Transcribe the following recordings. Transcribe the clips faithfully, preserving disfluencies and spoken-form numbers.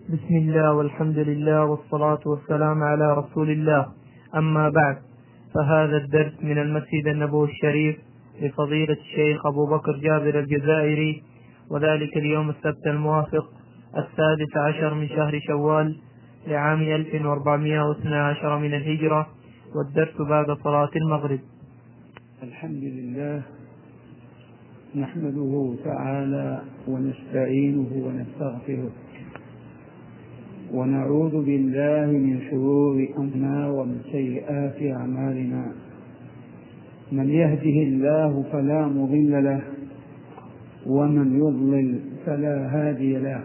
بسم الله والحمد لله والصلاة والسلام على رسول الله. أما بعد، فهذا الدرس من المسجد النبوي الشريف لفضيلة الشيخ أبو بكر جابر الجزائري، وذلك اليوم السبت الموافق السادس عشر من شهر شوال لعام ألف وأربعمائة واثني عشر من الهجرة، والدرس بعد صلاة المغرب. الحمد لله، نحمده تعالى ونستعينه ونستغفره، ونعوذ بالله من شرور أنفسنا ومن سيئات أعمالنا. من يهده الله فلا مضل له، ومن يضلل فلا هادي له.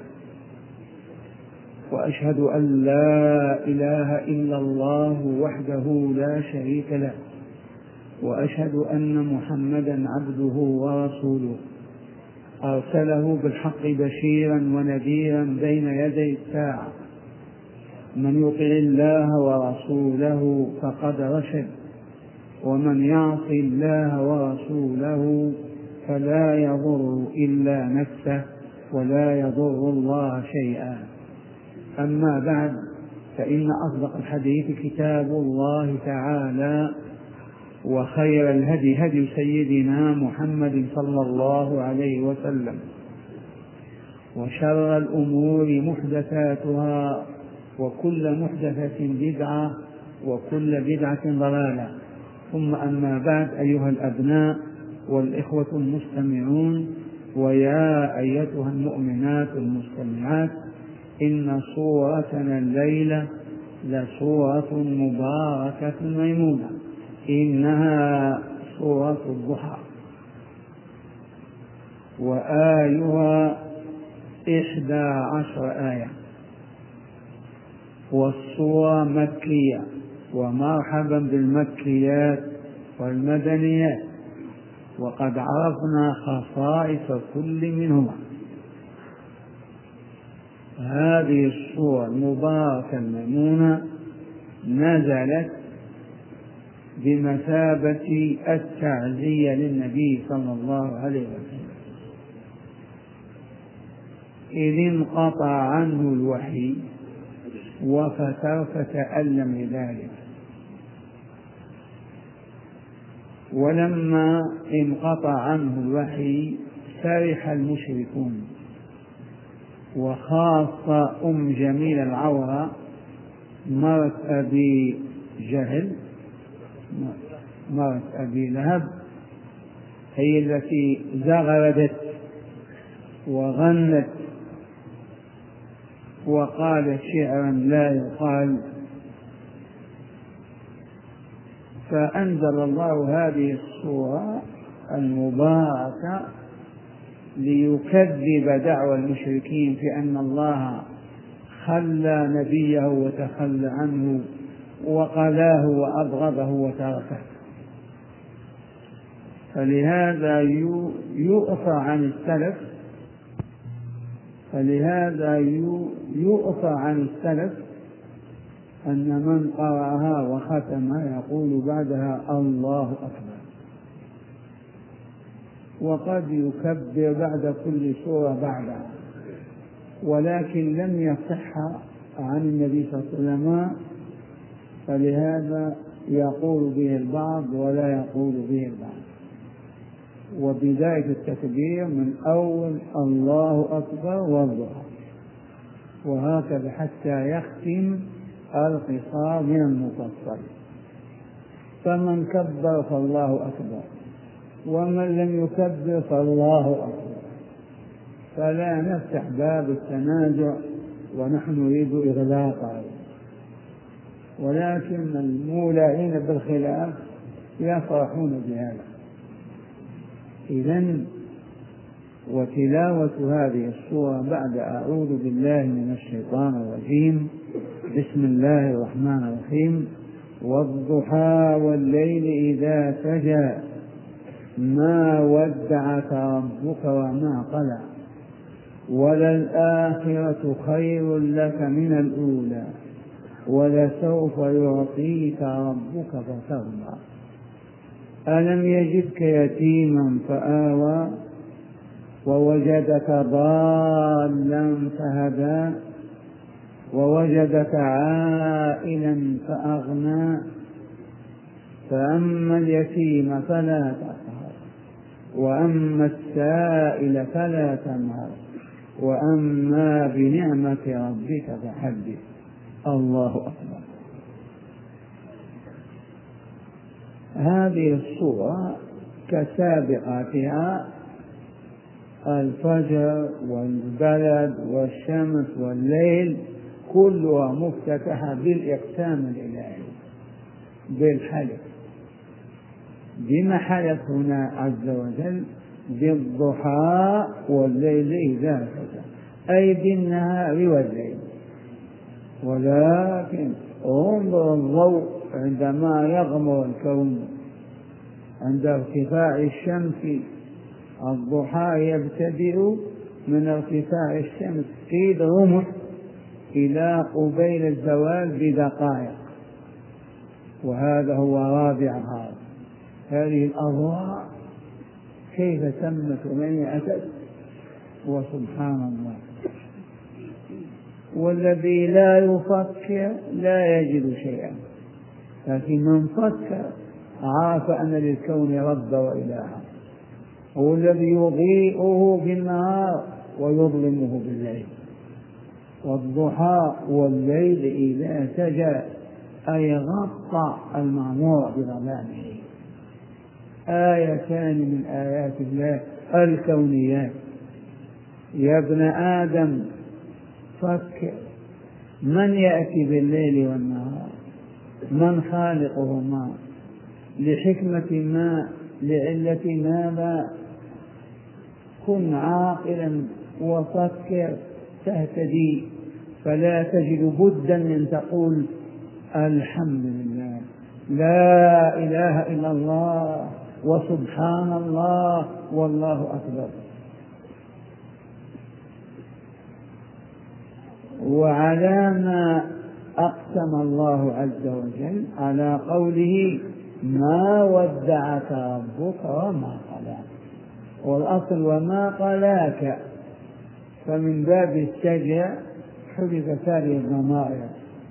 وأشهد أن لا إله إلا الله وحده لا شريك له، وأشهد أن محمدا عبده ورسوله، أرسله بالحق بشيرا ونذيرا بين يدي الساعة. من يطع الله ورسوله فقد رشد، ومن يعص الله ورسوله فلا يضر إلا نفسه ولا يضر الله شيئا. أما بعد، فإن أصدق الحديث كتاب الله تعالى، وخير الهدي هدي سيدنا محمد صلى الله عليه وسلم، وشر الأمور محدثاتها، وكل محدثة بدعة، وكل بدعة ضلالة. ثم أما بعد، أيها الأبناء والإخوة المستمعون، ويا أيتها المؤمنات المستمعات، إن صورتنا الليلة لصورة مباركة ميمونة، إنها سورة الضحى، وآيها إحدى عشر آية، والسورة مكية، ومرحبا بالمكيات والمدنيات، وقد عرفنا خصائص كل منهما. هذه السورة المباركة الميمونة نزلت بمثابة التعزية للنبي صلى الله عليه وسلم، إذ انقطع عنه الوحي وفتر فتألم لذلك. ولما انقطع عنه الوحي فرح المشركون، وخاصة أم جميل العورة مرت أبي جهل، مرت أبي لهب، هي التي زغردت وغنت وقالت شعرا لا يقال. فأنزل الله هذه السورة المباركة ليكذب دعوى المشركين في أن الله خلى نبيه وتخلى عنه وقلاه وأبغضه وتركه. فلهذا يؤفى عن السلف فلهذا يؤفى عن السلف أن من قرأها وختمها يقول بعدها الله أكبر، وقد يكبر بعد كل سورة بعدها، ولكن لم يصح عن النبي صلى الله عليه وسلم، فلهذا يقول به البعض ولا يقول به البعض. وبداية التكبير من أول الله أكبر والضحى، وهكذا حتى يختم القصار من المفصل. فمن كبر فالله أكبر، ومن لم يكبر فالله أكبر. فلا نفتح باب التنازع ونحن نريد إغلاقه، ولكن المولعين بالخلاف يفرحون بهذا. إذن وتلاوة هذه السورة بعد أعوذ بالله من الشيطان الرجيم. بسم الله الرحمن الرحيم. والضحى والليل إذا سجى ما ودعك ربك وما قلى وللآخرة خير لك من الأولى ولسوف يعطيك ربك فترضى. ألم يجدك يتيما فآوى ووجدك ضالا فهدى ووجدك عائلا فأغنى فأما اليتيم فلا تقهر وأما السائل فلا تنهر وأما بنعمة ربك فحدث. الله أكبر. هذه الصورة كسابقاتها الفجر والبلد والشمس والليل كلها مفتتحة بالإقسام الإلهي بالحلف. بما حلف هنا عز وجل؟ بالضحى والليل إذا سجى، أي بالنهار والليل. ولكن انظر الضوء عندما يغمر الكون عند ارتفاع الشمس. الضحى يبتدئ من ارتفاع الشمس في الرمح إلى قبيل الزوال بدقائق، وهذا هو رابعها. هذه الأضواء كيف تمت ومن أتت؟ وسبحان الله. والذي لا يفكر لا يجد شيئا، لكن من فكر عرف أن للكون رب وإلها. هو الذي يضيئه بالنهار ويظلمه بالليل. والضحى والليل إذا سجى أي غطى المعمور بظلامه. آيتان من آيات الله الكونيات. يا ابن آدم فكر، من يأتي بالليل والنهار؟ من خالقهما؟ لحكمة ما؟ لعلة ماذا؟ كن عاقلا وفكر تهتدي، فلا تجد بدا من تقول الحمد لله، لا إله إلا الله، وسبحان الله، والله أكبر. وعلى ما أقسم الله عز وجل على قوله ما ودعك ربك وما قلاك، والأصل وما قلاك، فمن باب السجع حذفت هذه الضمائر.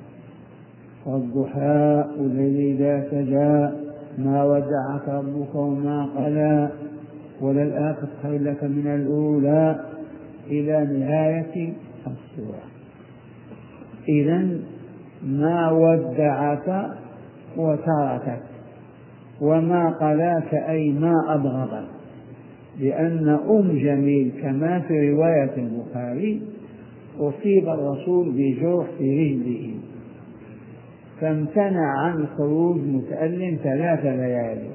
والضحى والليل إذا سجى ما ودعك ربك وما قلى وللآخرة خير لك من الأولى إلى نهاية السورة. إذن ما ودعك وتركك، وما قلاك أي ما أبغضك، لأن أم جميل كما في رواية البخاري أصيب الرسول بجرح في رجله فامتنع عن الخروج متألم ثلاث ليالي،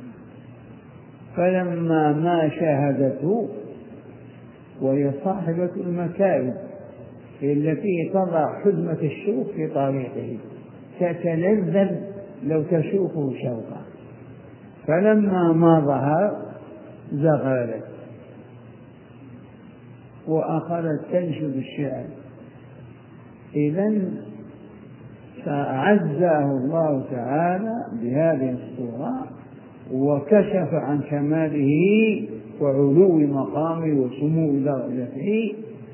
فلما ما شاهدته وهي صاحبة المكارم التي تضع حزمة الشوك في طريقه تتلذذ لو تشوفه شوقا، فلما ما ظهر زغلت وأخذت تنشد الشعر. إذن فعزاه الله تعالى بهذه الصورة وكشف عن كماله وعلو مقامه وسمو درجته،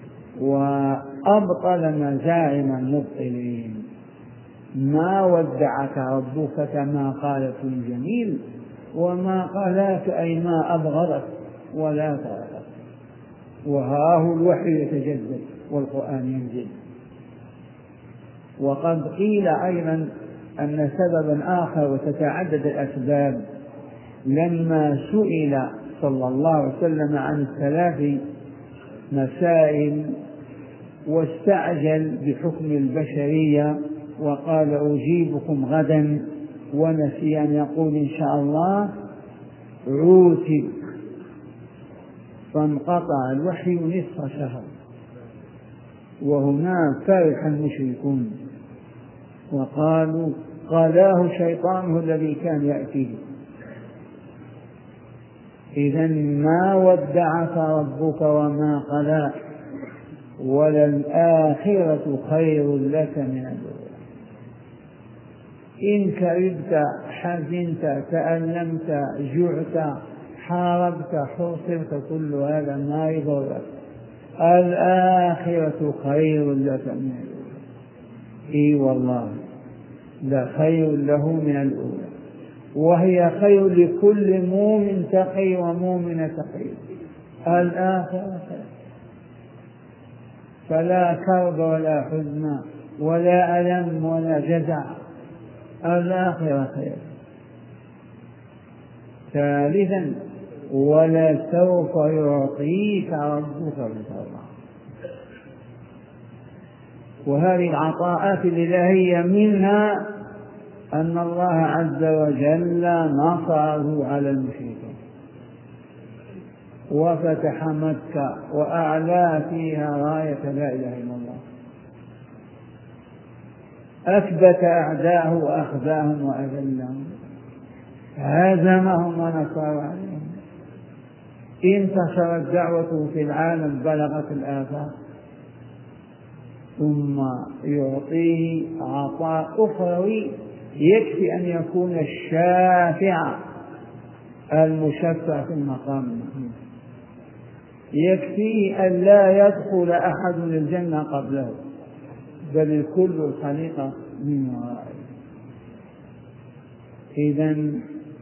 وأبطل مزاعم المبطلين. ما ودعك ربك كما قالت الجميل، وما قلاك أي ما أبغضك ولا تركك. وهاه الوحي يتجدد والقرآن ينزل. وقد قيل أيضا أن سببا آخر وتتعدد الأسباب، لما سئل صلى الله عليه وسلم عن الثلاث مسائل واستعجل بحكم البشرية وقال أجيبكم غدا، ونسي أن يقول إن شاء الله، عوتب فانقطع الوحي نصف شهر. وهنا فرح المشركون وقالوا قالاه شيطانه الذي كان يأتيه. إذن ما ودعك ربك وما قلى، وللآخرة خير لك من الأولى. إن كربت حزنت تألمت جعت حاربت حوصرت كل هذا ما يضرك، الآخرة خير لك من الأولى. إي والله لخير له من الأولى، وهي خير لكل مؤمن تقي ومؤمنة تقي. الآخرة خير، فلا كرب ولا حزن ولا ألم ولا جزع، الآخرة خير. ثالثا ولسوف يعطيك ربك فترضى. وهذه العطاءات الإلهية منها أن الله عز وجل نصره على المشركين وفتح مكة وأعلى فيها راية لا إله إلا الله، أثبت أعداءه وأخذاهم وأذلهم، هزمهم ونصر عليهم، انتشرت دعوته في العالم بلغت الآفاق. ثم يعطيه عطاء أخروي يكفي أن يكون الشافع المشفع في المقام المحمود، يكفيه أن لا يدخل أحد الجنة قبله بل كل الخليقة من ورائه. إذن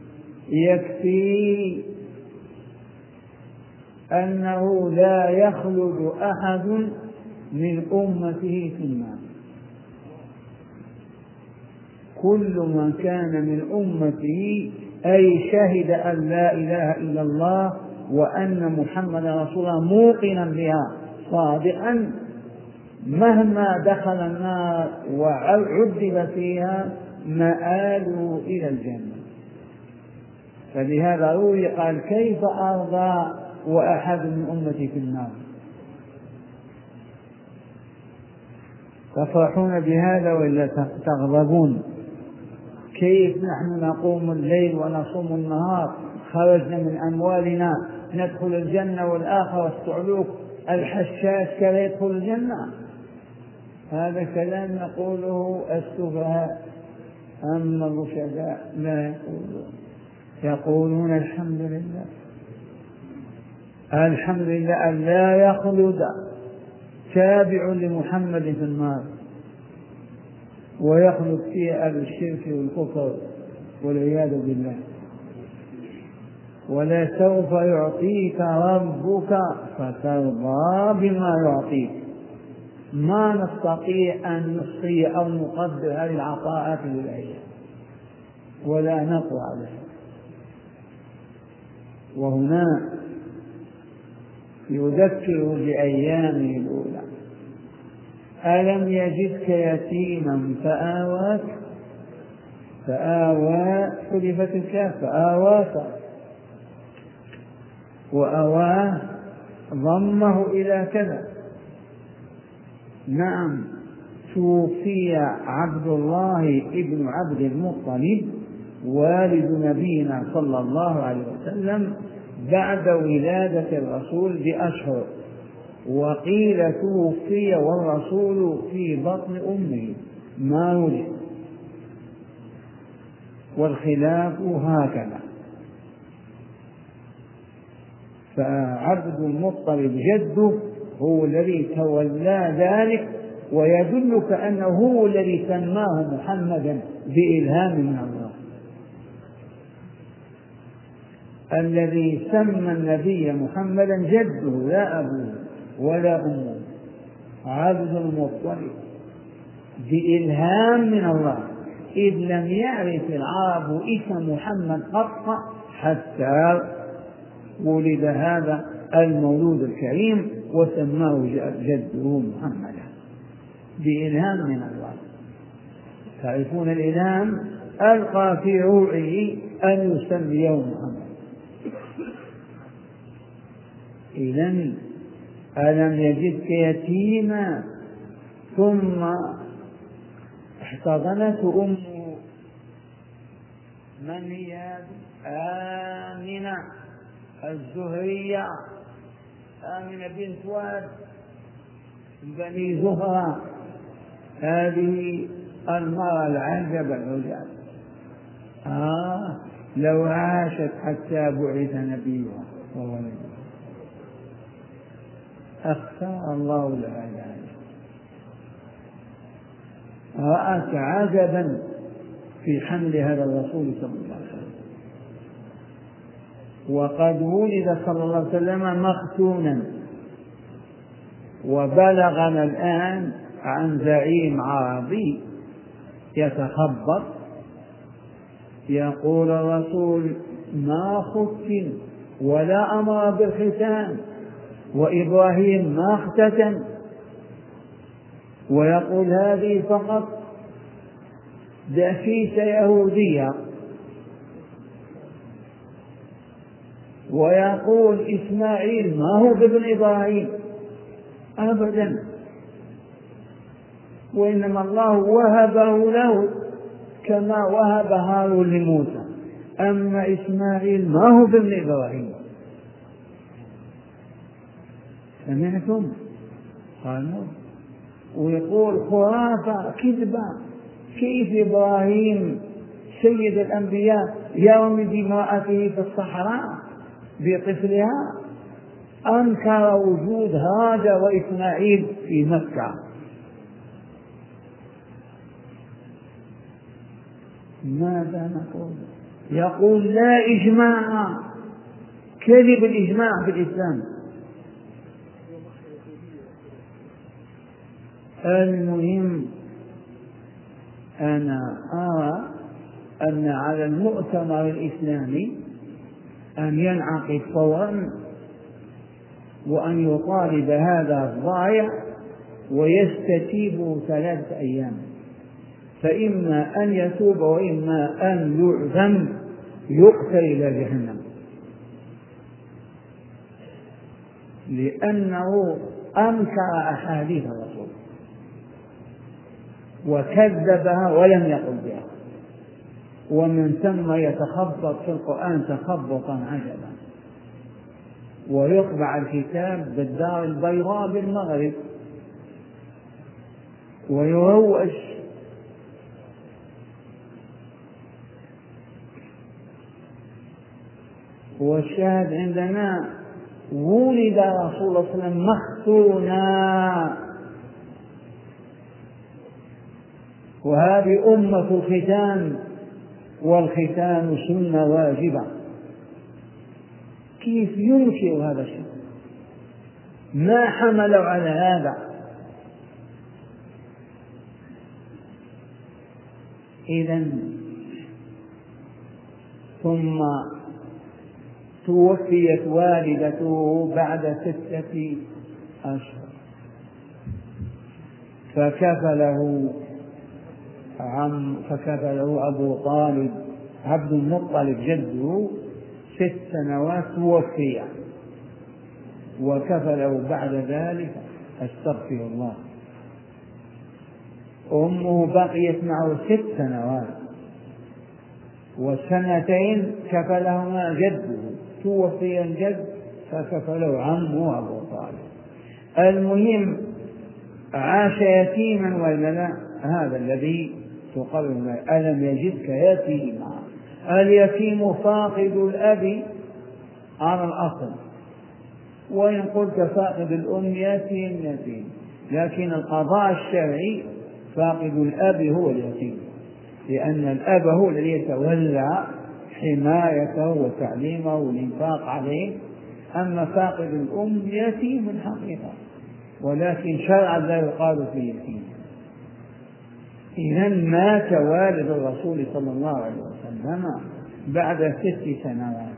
يكفي أنه لا يخلد أحد من أمته في النار، كل من كان من أمته أي شهد أن لا إله إلا الله وأن محمد رسول الله موقنا بها صادقا، مهما دخل النار وعذب فيها مآله إلى الجنة. فلهذا روي قال كيف أرضى وأحد من أمتي في النار؟ تفرحون بهذا ولا تغضبون؟ كيف نحن نقوم الليل ونصوم النهار، خرجنا من أموالنا ندخل الجنة، والآخر الصعلوك الحشاش كلا يدخل الجنة؟ هذا كلام يقوله السفهاء، أما الرشداء لا يقولون، يقولون الحمد لله الحمد لله أن لا يخلد تابع لمحمد في النار ويخلد في أهل الشرك والكفر والعياذ بالله. ولسوف يعطيك ربك فترضى بما يعطيك. ما نستطيع أن نحصي أو نقدر هذه العطاءات الإلهية ولا نقوى عليها. وهنا يذكر بأيامه الأولى، ألم يجدك يتيما فآواك، فآوى حذفت الكاف فآواك، وأواه ضمه إلى كذا. نعم توفي عبد الله ابن عبد المطلب والد نبينا صلى الله عليه وسلم بعد ولادة الرسول بأشهر، وقيل توفي والرسول في بطن أمه ما ولد، والخلاف هكذا. فعبد المطلب جده هو الذي تولى ذلك، ويدلك أنه هو الذي سماه محمدا بإلهام من الله. الذي سمى النبي محمدا جده لا أبوه ولا أمه، عبد المطلب بإلهام من الله، إذ لم يعرف العرب اسم محمد قط حتى ولد هذا المولود الكريم وسماه جده محمدا بإلهام من الله. تعرفون الإلهام ألقى في روعه أن يسميه محمد. إذن ألم يجدك يتيما ثم احتضنته أمه. من هي؟ آمنة الزهرية، آمنة بنت وهب بني زهرة، هذه المرأة العجب العجاب. آه لو عاشت حتى بعث نبيها وولدها أختار الله لها ذلك. رأت عجبا في حمل هذا الرسول صلى الله عليه وسلم. وقد ولد صلى الله عليه وسلم مختونا، وبلغنا الآن عن زعيم عربي يتخبط يقول الرسول ما ختن ولا أمر بالختان، وإبراهيم ما اختتن، ويقول هذه فقط دسيسة يهودية، ويقول إسماعيل ما هو بابن إبراهيم أبدا، وإنما الله وهبه له كما وهب هارون لموسى، أما إسماعيل ما هو بابن إبراهيم. سمعتم؟ قالوا. ويقول خرافة كذبة، كيف إبراهيم سيد الأنبياء يرمي بامرأته في الصحراء بطفلها؟ أنكر وجود هاجر وإسماعيل في مكة. ماذا نقول؟ يقول لا إجماع، كذب الإجماع في الإسلام. المهم أنا أرى أن على المؤتمر الإسلامي أن ينعقد فورا وأن يطالب هذا الضائع ويستتيب ثلاثة أيام، فإما أن يتوب وإما أن يعدم يقتل إلى جهنم، لأنه أنكر أحاديث الرسول وكذبها ولم يقل بها، ومن ثم يتخبط في القرآن تخبطا عجبا، ويطبع الكتاب بالدار البيضاء بالمغرب ويروج. والشاهد عندنا ولد رسول الله صلى الله عليه وسلم مختونا، وهذه أمة الختان، والختان سنة واجبة. كيف ينكر هذا الشيء؟ ما حملوا على هذا؟ إذن ثم توفيت والدته بعد ستة أشهر، فكفله عم فكفله أبو طالب عبد المطلب جده ست سنوات توفي، وكفله بعد ذلك استغفر الله أمه بقيت معه ست سنوات وسنتين كفلهما جده، توفي الجد فكفله عمه أبو طالب. المهم عاش يتيما ولا لا؟ هذا الذي تقرر. ألم يجدك يتيما، اليتيم فاقد الأب على الأصل، وإن قلت فاقد الأم يتيم يتيم، لكن القضاء الشرعي فاقد الأب هو اليتيم، لأن الأب هو الذي يتولى حمايته وتعليمه والإنفاق عليه، أما فاقد الأم يتيم حقيقة، ولكن شرعا لا يقال فيه يتيم. إذن مات والد الرسول صلى الله عليه وسلم بعد ست سنوات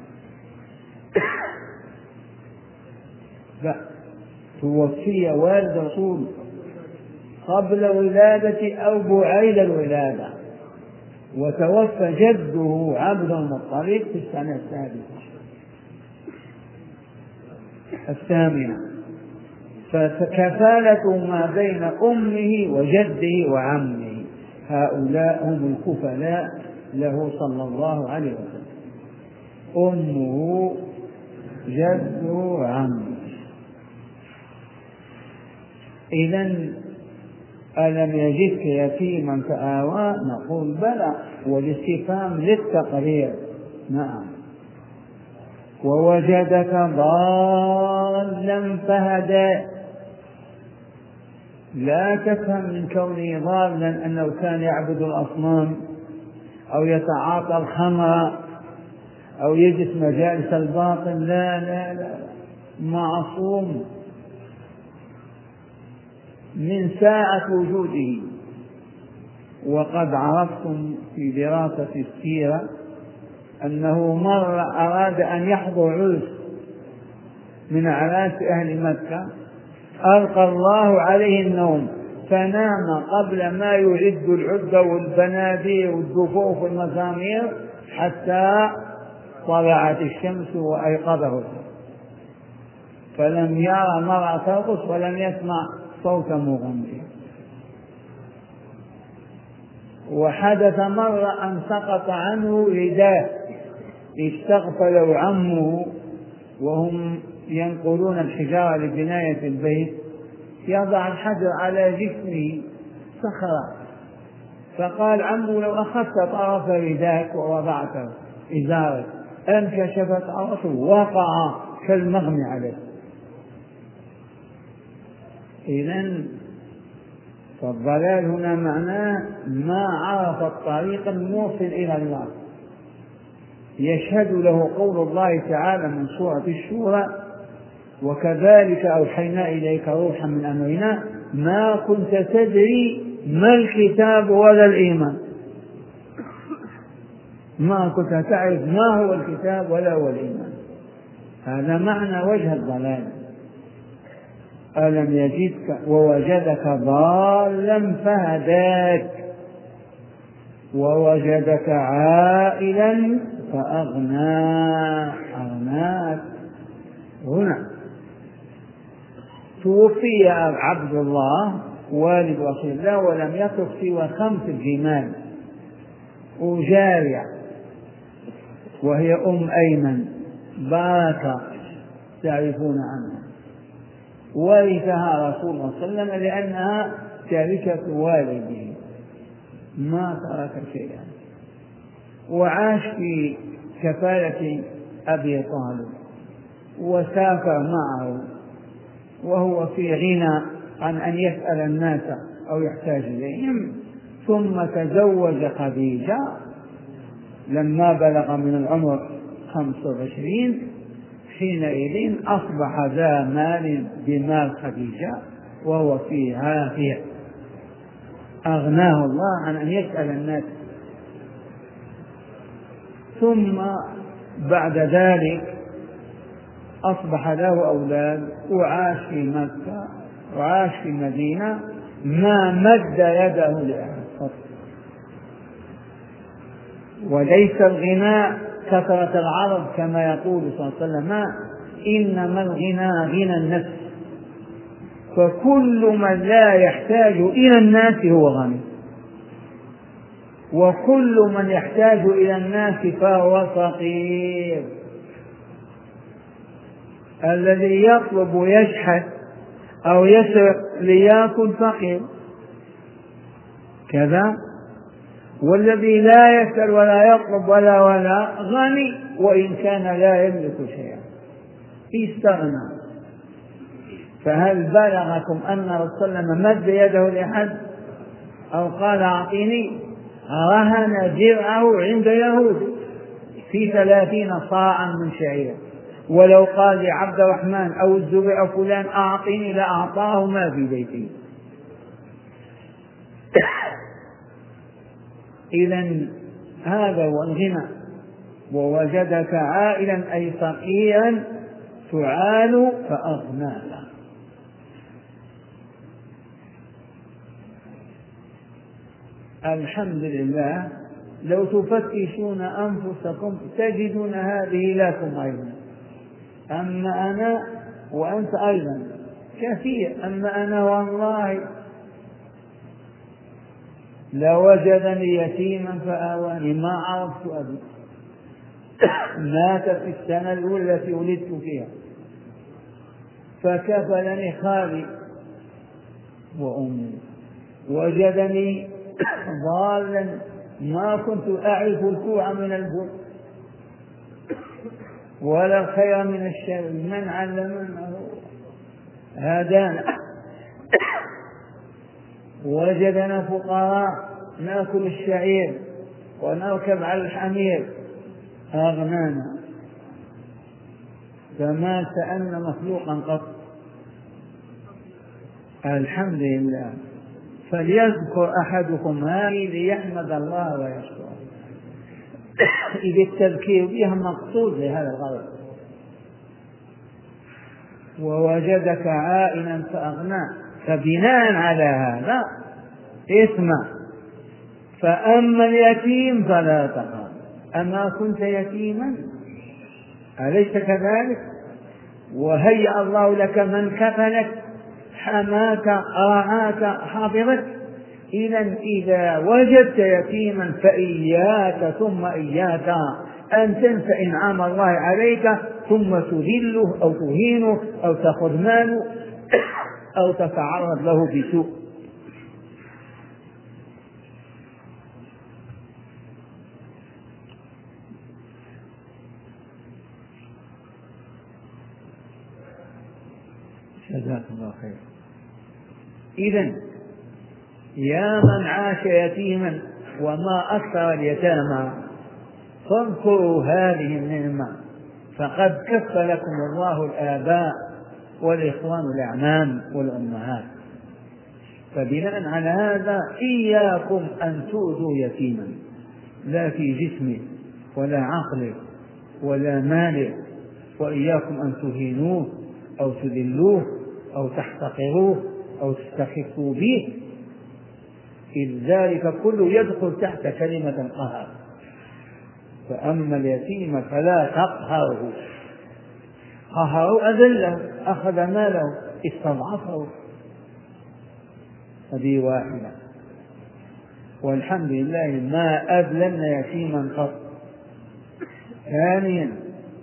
توفي والد الرسول قبل ولادة أو بعيد الولادة، وتوفى جده عبد المطلب في السنة السادسة الثامنة، فكفالة ما بين أمه وجده وعمه، هؤلاء هم الكفلاء له صلى الله عليه وسلم، أمه جده عمه. إذن ألم يجدك يتيما فآوى؟ نقول بلى، والاستفهام للتقرير. نعم. ووجدك ضالا فهدى، لا تفهم من كونه ضالا أنه كان يعبد الأصنام أو يتعاطى الخمر أو يجلس مجالس الباطل. لا لا لا، معصوم من ساعة وجوده. وقد عرفتم في دراسة السيرة أنه مرة أراد أن يحضر عرس من أعراس أهل مكة، ألقى الله عليه النوم فنام قبل ما يعد العدة والبنادير والدفوف والمزامير حتى طلعت الشمس وأيقظه، فلم يرى مرأة ترقص ولم يسمع صوت مغني. وحدث مرة أن سقط عنه رداء استغفله عمه وهم ينقلون الحجارة لبناية البيت، يضع الحجر على جسمه صخرة، فقال عمه لو أخذت طرف رداك ووضعته إزارك انكشفت عرشه وقع كالمغمى عليه. إذن فالضلال هنا معناه ما عرف الطريق الموصل إلى الله. يشهد له قول الله تعالى من سورة الشورى: وكذلك أوحينا إليك روحا من أمرنا ما كنت تدري ما الكتاب ولا الإيمان. ما كنت تعرف ما هو الكتاب ولا هو الإيمان. هذا معنى وجه الضلال. ألم يجدك ووجدك ضالا فهداك ووجدك عائلا فأغنى أغناك. هنا توفي عبد الله والد رسول الله ولم يترك سوى خمس جمال وجارية وهي أم أيمن باركة تعرفون عنها، ورثها رسول الله صلى الله عليه وسلم لأنها تركة والده ما ترك شيئا، وعاش في كفالة أبي طالب وسافر معه وهو في غنى عن أن يسأل الناس أو يحتاج إليهم. ثم تزوج خديجة لما بلغ من العمر خمسة وعشرين، حينئذ أصبح ذا مال بمال خديجة وهو في عافية، أغناه الله عن أن يسأل الناس. ثم بعد ذلك أصبح له أولاد وعاش في مكة وعاش في المدينة ما مد يده لأحد. وليس الغناء كثرة العرض كما يقول صلى الله عليه وسلم، إنما الغنى غنى النفس، فكل من لا يحتاج إلى الناس هو غني، وكل من يحتاج إلى الناس فهو فقير. الذي يطلب ويشحت أو يسرق ليأكل فقير كذا، والذي لا يسأل ولا يطلب ولا ولا غني وإن كان لا يملك شيئا استغنى. فهل بلغكم أن الرسول صلى الله عليه وسلم مد يده لأحد أو قال أعطيني؟ رهن درعه عند يهود في ثلاثين صاعا من شعير، ولو قال لعبد الرحمن أو الزبير أو فلان أعطيني لأعطاه ما في بيته. إذن هذا هو الغنى. ووجدك عائلا أي فقيرا تعال فأغناك. الحمد لله لو تفتشون أنفسكم تجدون هذه لكم أيضا. أما أنا وأنت أيضا كثير. أما أنا والله لوجدني يتيما فآواني ما عرفت أبي، مات في السنة الأولى التي ولدت فيها فكفلني خالي وأمي. وجدني ضالا ما كنت أعرف الكوع من البر ولا الخير من الشر، من علمنه هدانا. وجدنا فقراء نأكل الشعير ونركب على الحمير أغنانا، فما سألنا مخلوقا قط. الحمد لله. فليذكر أحدكم هذه ليحمد الله ويشكره، إذ التذكير بها مقصود لهذا الغرض. ووجدك عائلا فأغنى، فبناء على هذا اسمع: فأما اليتيم فلا تقهر. أما كنت يتيما أليس كذلك؟ وهيأ الله لك من كفلك حماك رعاك حافظك. إذا إذا وجدت يتيما فإياك ثم إياك أن تنسى إنعام الله عليك ثم تذله أو تهينه أو تأخذ ماله أو تتعرض له بسوء. جزاك الله خير. إذن يا من عاش يتيما وما أكثر اليتامى فاذكروا هذه النعمة، فقد كف لكم الله الآباء والإخوان والأعمام والأمهات. فبناء على هذا إياكم أن تؤذوا يتيما، لا في جسمه ولا عقله ولا ماله، وإياكم أن تهينوه أو تذلوه أو تحتقروه أو تستخفوا به، إذ ذلك كله يدخل تحت كلمة القهر. فأما اليتيم فلا تقهره. قهره أذله، أخذ ماله، استضعفه، هذه واحدة. والحمد لله ما أذللنا يتيما قط. ثانيا: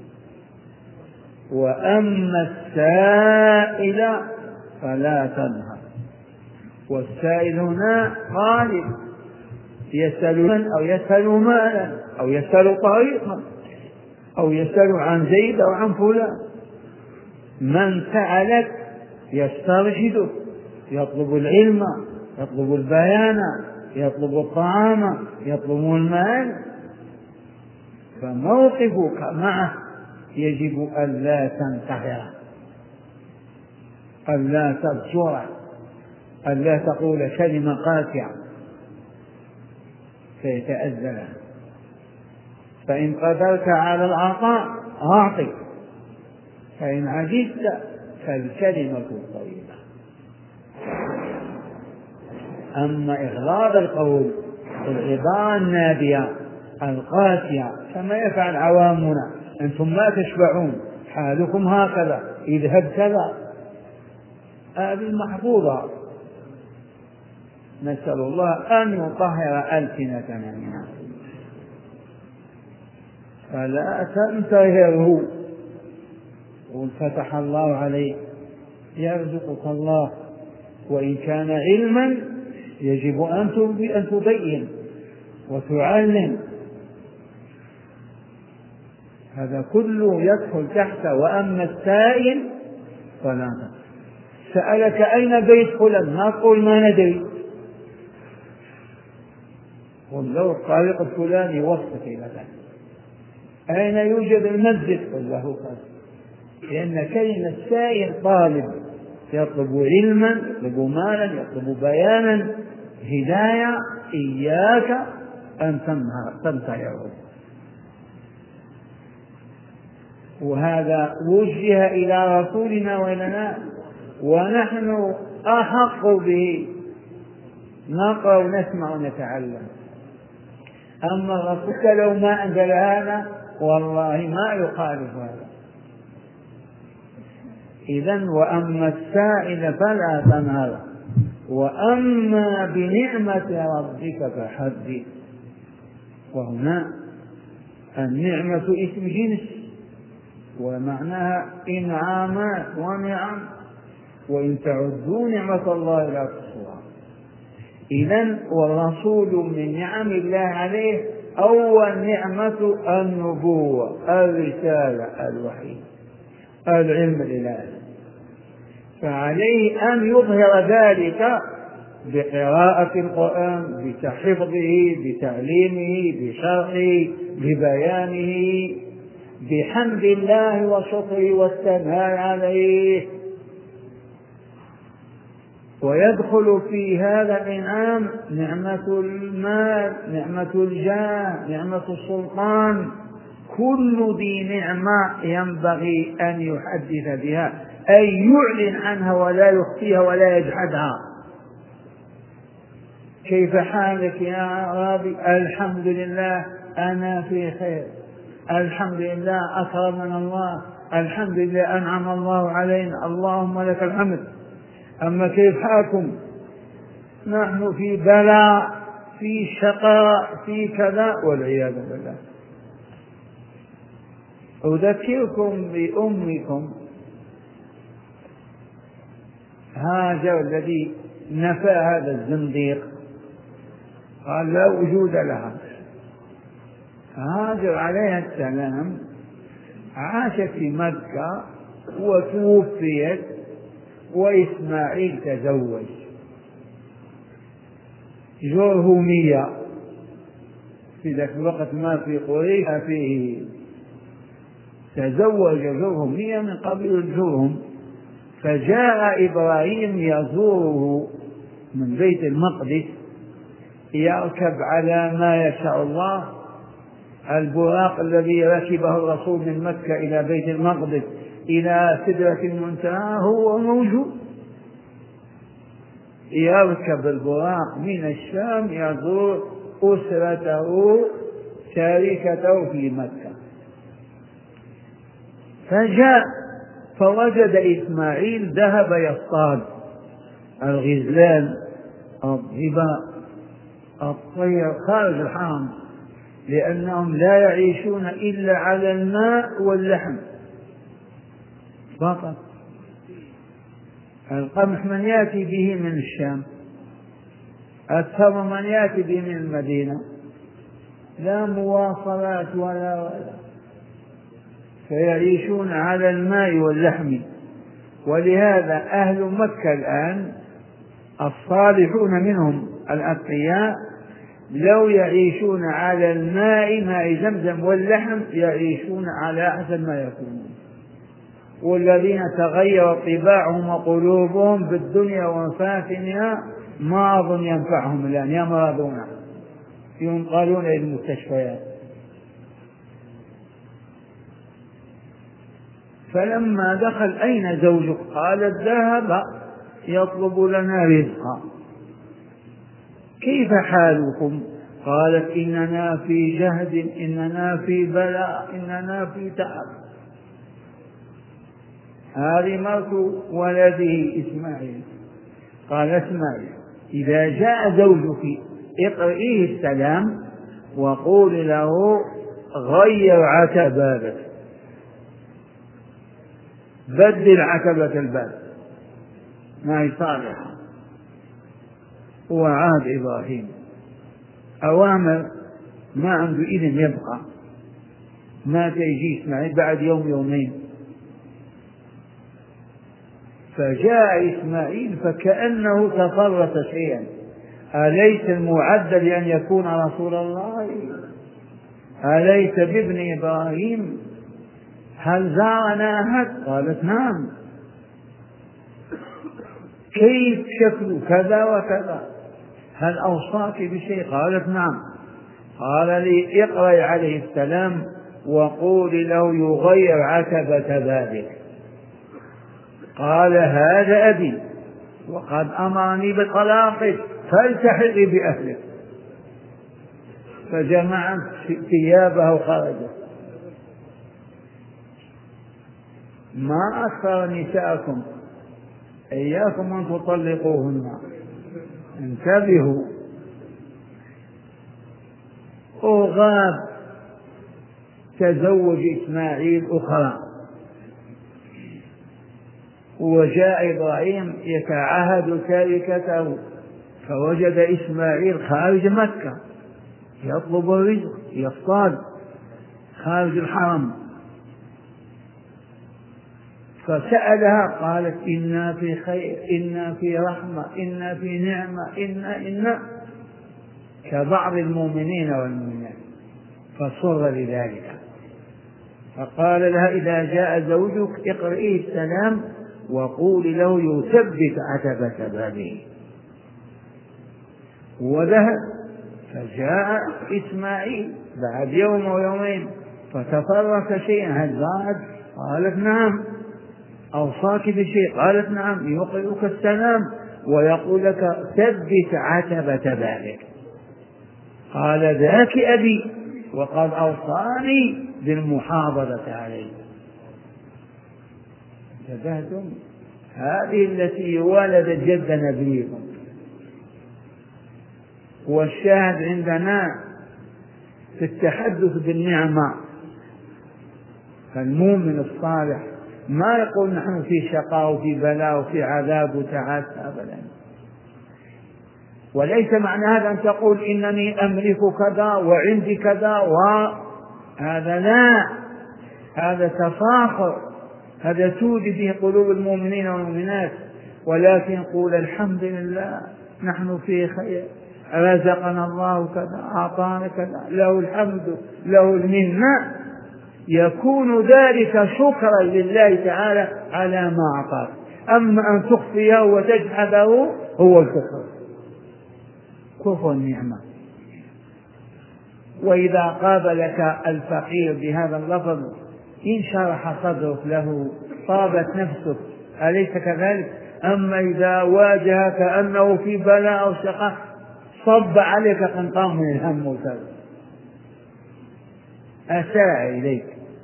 وأما السائل فلا تنهر. والسائل هنا غالب، يسأل من أو يسأل مالا أو يسأل طريقا أو يسأل عن زيد أو عن فلان. من سألك يسترشدك، يطلب العلم، يطلب البيان، يطلب الطعام، يطلب المال، فموقفك معه يجب ألا تنتهر، ألا تبصر، ألا تقول كلمة قاسية فيتأذى له. فإن قدرت على العطاء أعطي، فإن عجزت فالكلمة الطيبة. أما إغلاظ القول والعبارة النابية القاسية كما يفعل عوامنا: أنتم ما تشبعون، حالكم هكذا، اذهب كذا، هذه محفوظة. نسأل الله أن يطهر ألسنتنا منها. فلا تنتهره. قل فتح الله عليك، يرزقك الله. وإن كان علما يجب أن تبين وتعلم. هذا كله يدخل تحت وأما السائل فلا تنهر. سألك أين بيت فلان، ما تقول ما ندري. قل له الطريق الفلاني وصفك إلى ذلك. أين يوجد المسجد، قل له قال. لأن كلمة السائل طالب، يطلب علما، يطلب مالا، يطلب بيانا، هداية. إياك أن تنتهره. وهذا وجه إلى رسولنا وإلينا، ونحن أحق به، نقرأ ونسمع ونتعلم. أما الرسول لو ما أنزل هذا والله ما يخالف هذا. إذن وأما السائل فلا تنهر، وأما بنعمة ربك فحدث. وهنا النعمة اسم جنس، ومعناها إنعامات ونعم، وإن تعدوا نعمة الله لا تحصوها. إذن والرسول من نعم الله عليه أول نعمة النبوة، الرسالة، الوحي، العلم الإلهي. فعليه أن يظهر ذلك بقراءة القرآن، بحفظه، بتعليمه، بشرحه، ببيانه، بحمد الله وشكره والثناء عليه. ويدخل في هذا الإنعام نعمة المال، نعمة الجاه، نعمة السلطان. كل ذي نعمة ينبغي أن يحدث بها، أي يعلن عنها ولا يخفيها ولا يجحدها. كيف حالك يا ربي؟ الحمد لله أنا في خير، الحمد لله أكرمنا الله، الحمد لله أنعم الله علينا، اللهم لك الحمد. أما كيف حالكم؟ نحن في بلاء، في شقاء، في كذا، والعياذ بالله. أذكركم بأمكم هاجر الذي نفى هذا الزنديق، قال لا وجود لها. هاجر عليها السلام عاشت في مكة وتوفيت، وإسماعيل تزوج جرهمية في ذاك الوقت ما في قريش فيه، تزوج جرهمية من قبيل الجرهم. فجاء إبراهيم يزوره من بيت المقدس، يركب على ما يشاء الله، البراق الذي ركبه الرسول من مكة إلى بيت المقدس إلى سدرة المنتهى هو موجود، يركب البراق من الشام يزور أسرته شريكته في مكة. فجاء فوجد إسماعيل ذهب يصطاد الغزلان، الظباء، الطير خارج الحرم، لأنهم لا يعيشون إلا على الماء واللحم فقط. القمح من يأتي به من الشام، التمر من يأتي به من المدينة، لا مواصلات ولا ولا، فيعيشون على الماء واللحم. ولهذا أهل مكة الآن الصالحون منهم الأتقياء لو يعيشون على الماء ماء زمزم واللحم يعيشون على أحسن ما يكونون. والذين تغير طباعهم وقلوبهم بالدنيا ومفاتنها ما أظن ينفعهم الآن، يمرضون ينقلون إلى المستشفيات. فلما دخل أين زوجك؟ قالت ذهب يطلب لنا رزقا. كيف حالكم؟ قالت إننا في جهد، إننا في بلاء، إننا في تعب. هذه مرت ولده إسماعيل. قال اسمعي، إذا جاء زوجك اقرئيه السلام وقول له غير عتبابك، بدل عتبة الباب، ما هي صالحة. وعاد إبراهيم أوامر ما عنده إذن يبقى، ما تيجي إسماعيل بعد يوم يومين. فجاء إسماعيل فكأنه تفرط شيئا، أليس المعد لأن يكون رسول الله؟ أليس بابن إبراهيم؟ هل زارنا أحد؟ قالت نعم. كيف شكله؟ كذا وكذا. هل أوصاك بشيء؟ قالت نعم. قال لي اقرأ عليه السلام وقول له يغير عتبة ذلك. قال هذا أبي وقد أمرني بطلاقك فالتحقي بأهلك. فجمعت ثيابه وخرجت. ما أكثر نساءكم، إياكم أن تطلقوهن، انتبهوا. وغاب تزوج إسماعيل أخرى، وجاء إبراهيم يتعهد تاركته، فوجد إسماعيل خارج مكة يطلب الرزق، يصطاد خارج الحرم. فسألها قالت إنا في خير، إنا في رحمة، إنا في نعمة، إنا إنا كبعض المؤمنين والمؤمنات، فسر لذلك. فقال لها إذا جاء زوجك اقرئي السلام وقولي له يثبت عتبة بابه. وذهب فجاء إسماعيل بعد يوم ويومين فتفرق شيئا، هل زاد؟ قالت نعم. أوصاك بشيء؟ قالت نعم. يقرئك السلام ويقول لك ثبت عتبة بابك. قال ذاك أبي وقد أوصاني بالمحافظة عليه. انتبهتم؟ هذه التي ولدت جد نبيكم. والشاهد عندنا في التحدث بالنعمة، فالمؤمن الصالح ما يقول نحن في شقاء وفي بلاء وفي عذاب وتعاسة أبدا. وليس معنى هذا أن تقول إنني أملك كذا وعندي كذا، وهذا لا، هذا تفاخر، هذا تودي به قلوب المؤمنين والمؤمنات. ولكن قول الحمد لله نحن في خير، رزقنا الله كذا، أعطانا كذا، له الحمد له المنة، يكون ذلك شكرا لله تعالى على ما أعطاك. أما أن تخفيه وتجحده هو الكفر، كفر النعمة. وإذا قابلك الفقير بهذا اللفظ انشرح صدرك له، طابت نفسك، أليس كذلك؟ أما إذا واجهك أنه في بلاء أو شقاء صب عليك قنطام من الهم والكرب، أساء إليك.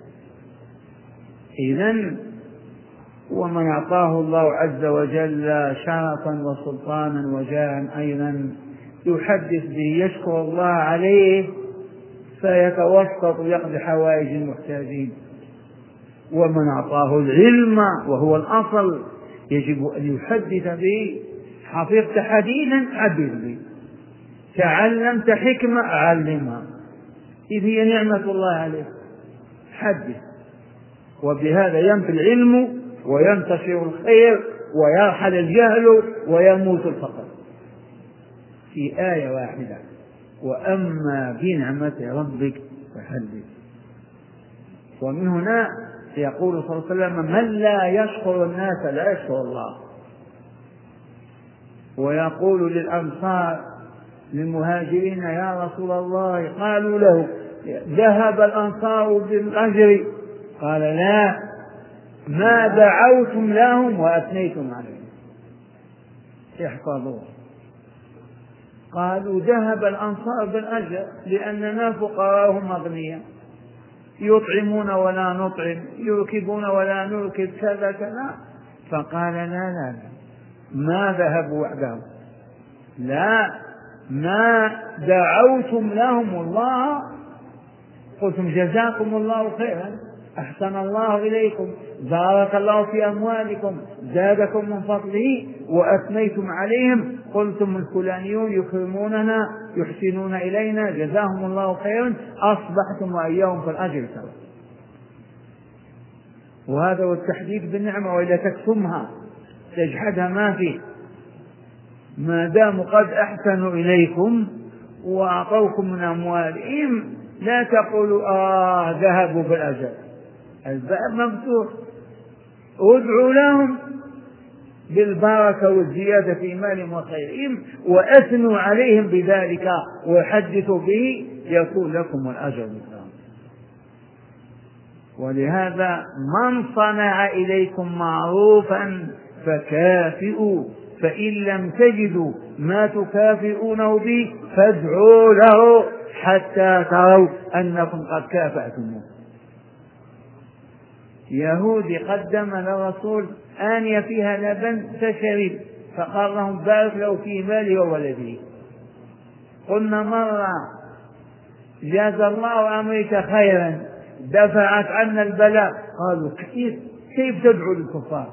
إذن ومن أعطاه الله عز وجل شرفا وسلطانا وجاها أيضا يحدث به يشكر الله عليه فيتوسط ويقضي حوائج المحتاجين. ومن أعطاه العلم وهو الأصل يجب أن يحدث به. حفظت حديثا حدث به، تعلمت حكمة علمها، إذ هي نعمة الله عليك، حدث. وبهذا ينفي العلم وينتشر الخير ويرحل الجهل ويموت الفقر في آية واحدة. وأما بنعمة ربك فحدث. ومن هنا يقول صلى الله عليه وسلم من لا يشكر الناس لا يشكر الله. ويقول للأنصار للمهاجرين يا رسول الله، قالوا له ذهب الأنصار بالأجر، قال لا، ما دعوتم لهم وأثنيتم عليهم. احفظوا. قالوا ذهب الأنصار بالأجر لأننا فقراء هم أغنياء، يطعمون ولا نطعم، يركبون ولا نركب، كذا كذا. فقال لا لا لا، ما ذهبوا وحدهم، لا، ما دعوتم لهم الله، قلتم جزاكم الله خيرا، أحسن الله إليكم، بارك الله في أموالكم، زادكم من فضله، وأثنيتم عليهم، قلتم الفلانيون يكرموننا يحسنون إلينا جزاهم الله خيرا، أصبحتم وإياهم في الأجر سواء. وهذا هو التحديد بالنعمة. وإذا تكتمها تجحدها ما فيه، ما دام قد أحسنوا إليكم وأعطوكم من أموالهم لا تقولوا آه ذهبوا بالأجر، الباب مفتوح، ادعوا لهم بالبركة والزيادة في مالهم وخيرهم وأثنوا عليهم بذلك وحدثوا به يكون لكم الأجر مثلهم. ولهذا من صنع إليكم معروفا فكافئوا، فإن لم تجدوا ما تكافئونه به فادعوا له حتى تروا أنكم قد كافأتموه. يهودي قدم للرسول آنية فيها لبن فشرب، فقال لهم بارك له في ماله وولده. قلنا مرة جاز الله أمرك خيرا دفعت عنا البلاء، قالوا كيف كيف تدعو للكفار؟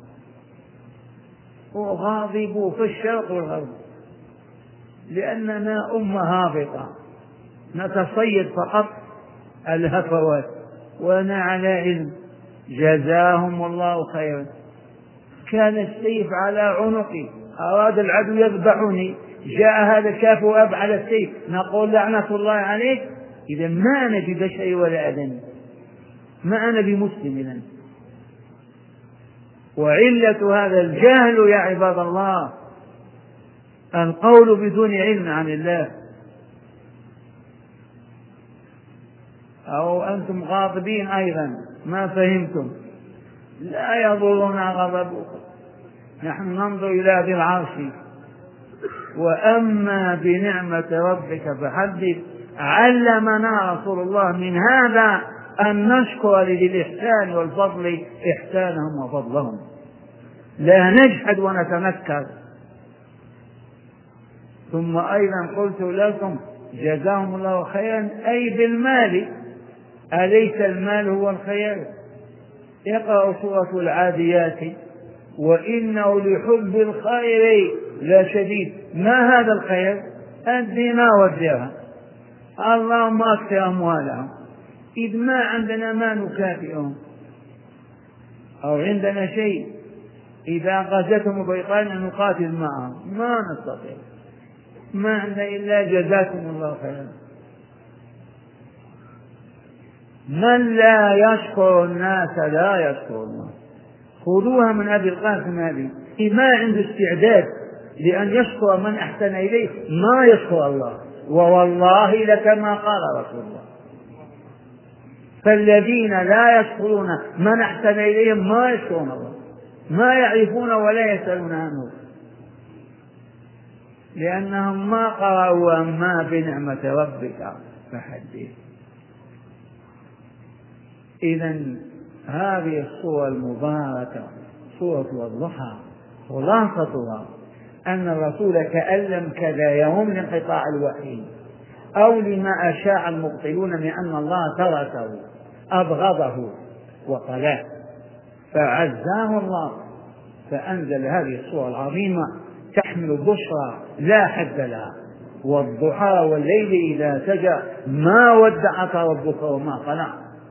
وغاضبوا في الشرق والغرب لأننا أمة هابطة نتصيد فقط الهفوات، وأنا على علم جزاهم الله خيرا. كان السيف على عنقي، أراد العدو يذبحني، جاء هذا شاف وأب على السيف، نقول لعنة الله عليك؟ إذا ما أنا ببشري ولا أذني، ما أنا بمسلم إذن. وعلة هذا الجهل يا عباد الله، القول بدون علم عن الله. أو أنتم غاضبين أيضا ما فهمتم، لا يضرنا غضبكم، نحن ننظر إلى ذي العرش. وأما بنعمة ربك فحدث. علمنا رسول الله من هذا أن نشكر لذي الإحسان والفضل إحسانهم وفضلهم، لا نجحد ونتنكر. ثم أيضا قلت لكم جزاهم الله خيرا أي بالمال، أليس المال هو الخير؟ اقرأوا سورة العاديات وإنه لحب الخير لا شديد. ما هذا الخير؟ الدينار والدرهم. اللهم أكثر أموالهم، إذ ما عندنا ما نكافئهم، أو عندنا شيء إذا غزتهم بريطانيا نقاتل معهم، ما نستطيع، ما عندنا إلا جزاكم الله خيرا. من لا يشكر الناس لا يشكر الله. خذوها من أبي القاسم هذه، ما عنده استعداد لأن يشكر من أحسن إليه ما يشكر الله، ووالله لكما قال رسول الله. فالذين لا يشكرون من أحسن إليهم ما يشكرون الله، ما يعرفون ولا يسألون عنه، لأنهم ما قرأوا أما بنعمة ربك فحدث. إذن هذه الصورة المباركة صورة الضحى خلاصتها أن الرسول كأن لم كذا يوم لانقطاع الوحي أو لما أشاع المبطلون من أن الله تركه أبغضه وقلاه، فعزاه الله فأنزل هذه الصورة العظيمة تحمل بشرى لا حد لها. والضحى والليل إذا سجى ما ودعك ربك وما قلى،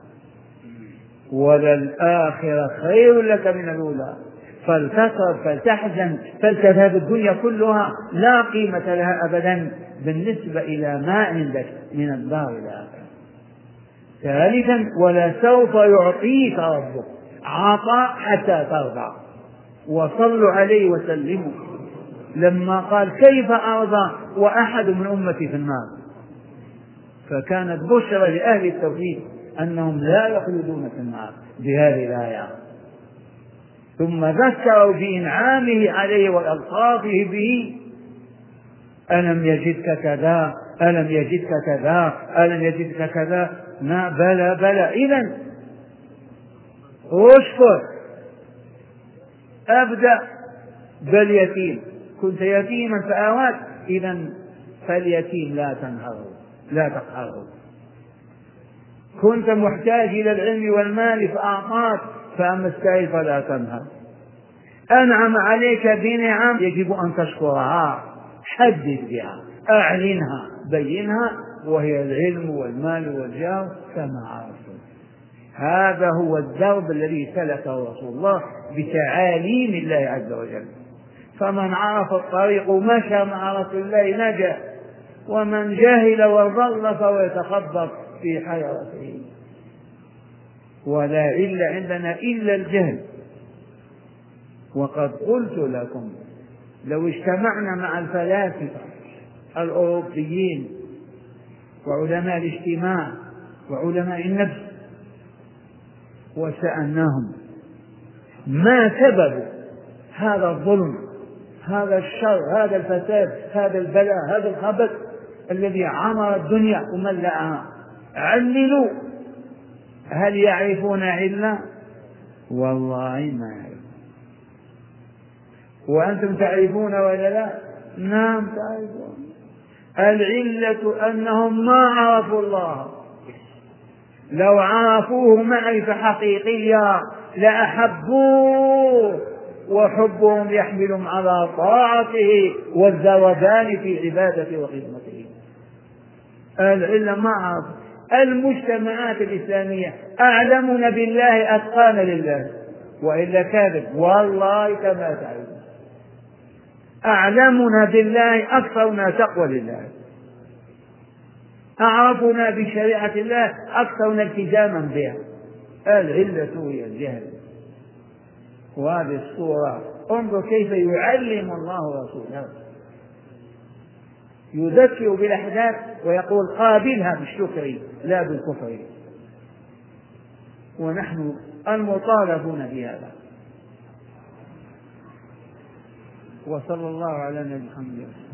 وللآخرة خير لك من الأولى، فلتسرب فلتحزن فلتذهب الدنيا كلها لا قيمة لها أبدا بالنسبة إلى ما عندك من الدار الآخرة. ثالثا ولسوف يعطيك ربك عطاء حتى ترضى. وصلوا عليه وسلموا لما قال كيف أرضى وأحد من أمتي في النار، فكانت بشرى لأهل التوحيد أنهم لا يخلدون في النار بهذه الآية. ثم ذكروا بإنعامه عليه وإلطافه به، ألم يجدك كذا ألم يجدك كذا ألم يجدك كذا، ما بلى بلى. إذن اشكر. أبدأ باليتيم، كنت يتيما فآواك، إذن فاليتيم لا تنهره لا تقهره. كنت محتاج إلى العلم والمال فأعطاك، فأما السائل فلا تنهر. أنعم عليك بنعم يجب أن تشكرها، حدث بها، أعلنها، بينها، وهي العلم والمال والجاه كما عرفتم. هذا هو الدرب الذي سلكه رسول الله بتعاليم الله عز وجل. فمن عرف الطريق مشى مع رسول الله نجا، ومن جهل وضل فهو يتخبط في حيرته. ولا علم عندنا إلا الجهل. وقد قلت لكم لو اجتمعنا مع الفلاسفة الأوروبيين وعلماء الاجتماع وعلماء النفس وسألناهم ما سبب هذا الظلم، هذا الشر، هذا الفساد، هذا البلاء، هذا الخبث الذي عمر الدنيا وملأها، عللوا، هل يعرفون علة؟ والله ما يعرفون. وأنتم تعرفون ولا لا؟ نعم تعرفون. العلة أنهم ما عرفوا الله. لو عرفوه معرفة حقيقية لأحبوه، وحبهم يحملهم على طاعته والذوبان في عبادته وخدمته. العلة ما عرف. المجتمعات الإسلامية أعلمنا بالله أتقانا لله، وإلا كاذب والله كما تعلم. أعلمنا بالله أكثرنا تقوى لله، أعرفنا بشريعة الله أكثرنا التزاما بها. العلة هي الجهل. وهذه الصورة انظر كيف يعلم الله رسوله، يذكر بالأحداث ويقول قابلها بالشكر لا بالكفر، ونحن المطالبون بهذا. وصلى الله على نبينا محمد.